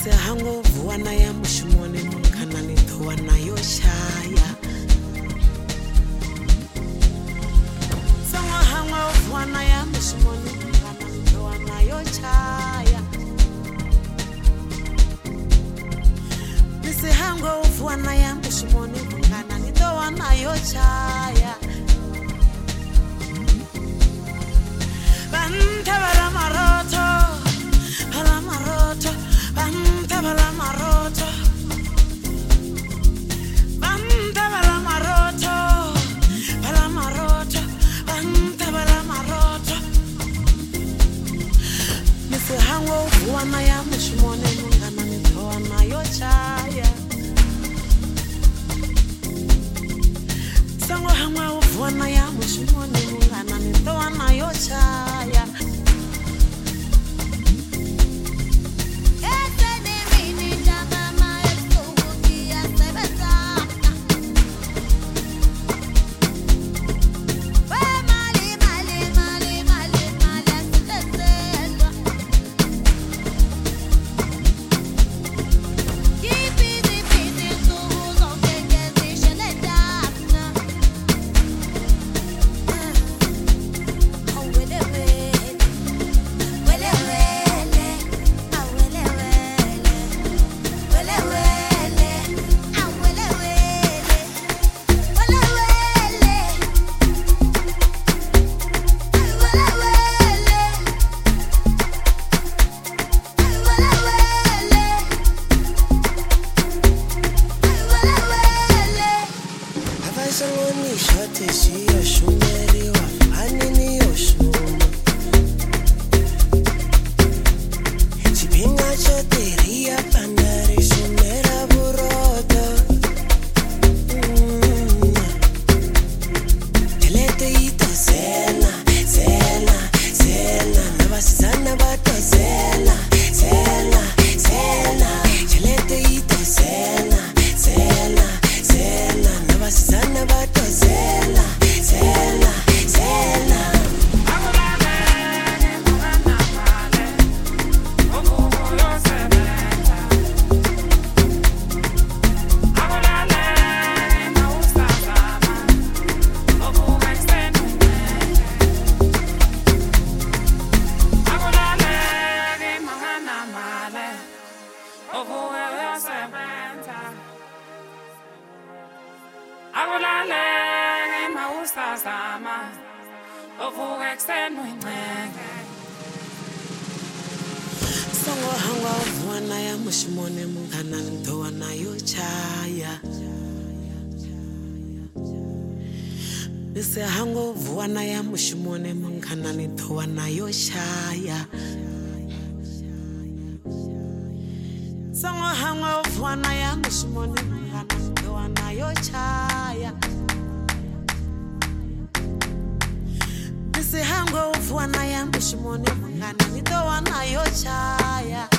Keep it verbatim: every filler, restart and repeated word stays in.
Mise hango vuana ya mushimone mungana ni towana yo shaya. Songo hango vuana ya mushimone mungana ni towana yo shaya. Mise hango vuana ya mushimone mungana ni towana yo shaya. Banta bala maroto, bala maroto, banta bala maroto, banta bala maroto, bala maroto, banta bala maroto. Mise hango vuana ya mushimone mungana ni towana yo shaya. Songo hango vuana ya mushimone mungana ni towana yo shaya. Songo hango vuana ya mushimone mungana ni towana yo shaya. Mise hango vuana ya mushimone mungana ni towana yo shaya. Songo hango vuana ya mushimone mungana ni towana yo shaya. Mise hango vuana ya mushimone mungana ni towana yo shaya.